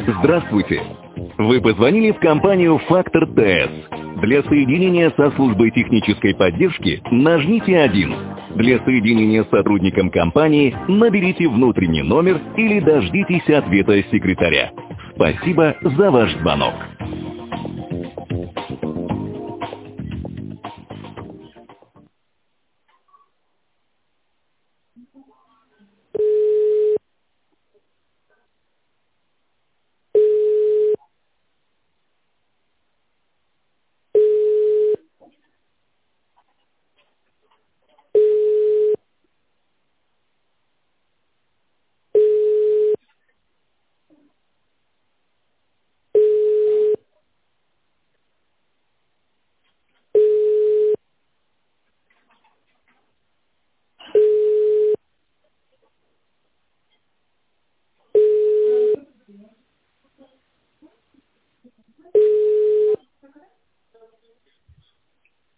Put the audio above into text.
Здравствуйте. Вы позвонили в компанию «Фактор ТС». Для соединения со службой технической поддержки нажмите 1. Для соединения с сотрудником компании наберите внутренний номер или дождитесь ответа секретаря. Спасибо за ваш звонок.